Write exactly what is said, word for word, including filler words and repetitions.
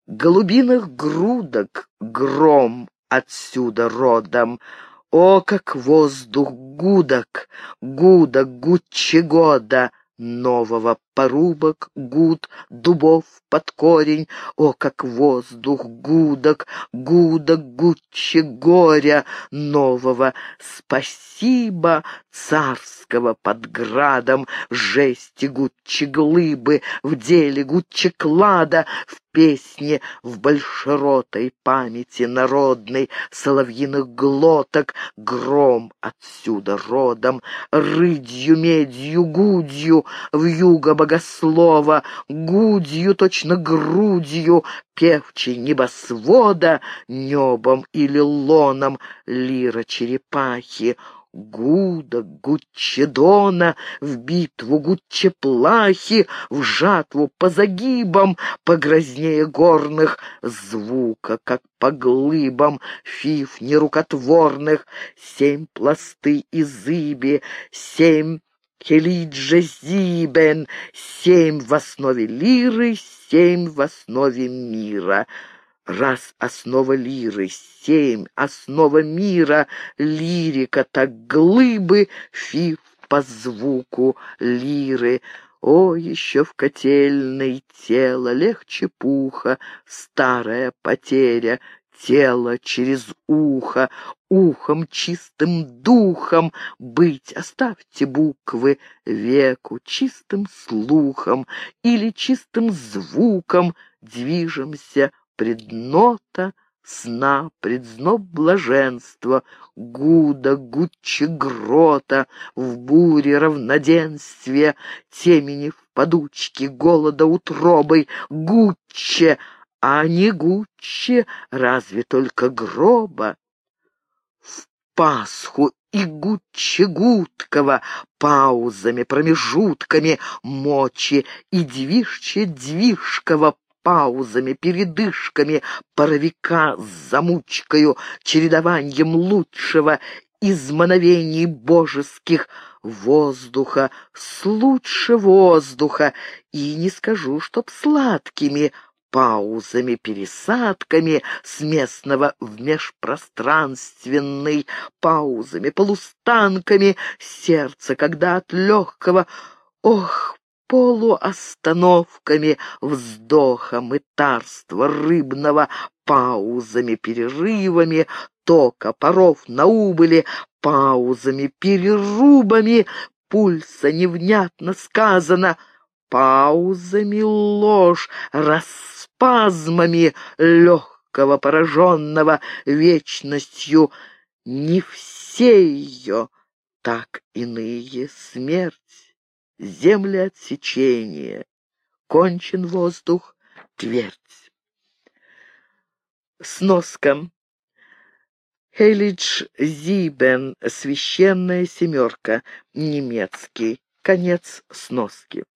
голубиных грудок гром отсюда родом. О, как воздух гудок, гудок гудчегода, нового порубок, гуд, дубов под корень. О, как воздух гудок, гудок гудче горя, нового спасибо царского под градом, жести гудче глыбы, в деле гудче клада, в песне в большеротой памяти народной соловьиных глоток, гром отсюда родом, рыдью, медью, гудью, вьюга богослова, гудью, точно грудью, певчей небосвода, небом или лоном лира черепахи. Гуда, гудчедона, в битву гудчеплахи, в жатву по загибам, погрознее горных звука, как по глыбам фиф нерукотворных, семь пласты изыби, семь келиджа зибен, семь в основе лиры, семь в основе мира. Раз основа лиры, семь основа мира, лирика так глыбы, фиф по звуку лиры. О, еще в котельной тело легче пуха, старая потеря, тело через ухо, ухом чистым духом быть, оставьте буквы, веку чистым слухом или чистым звуком движемся преднота сна, предзноб блаженства, гуда, гудче грота, в буре равноденствия, темени в подучке, голода утробой, гудче, а не гудче, разве только гроба. В Пасху и гудче гудкого, паузами, промежутками мочи, и движче движкого, паузами, передышками, паровика с замучкою, чередованием лучшего из мановений божеских воздуха с лучше воздуха, и не скажу, чтоб сладкими паузами, пересадками с местного в межпространственный, паузами, полустанками сердце, когда от легкого, ох, полуостановками, вздохом и тарства рыбного, паузами, перерывами, тока, паров на убыли, паузами, перерубами, пульса невнятно сказано, паузами ложь, распазмами легкого пораженного вечностью, не все ее, так иные смерть. Земли отсечения, кончен воздух, твердь. Сноска. Хейлидж Зибен, священная семерка, немецкий, конец сноски.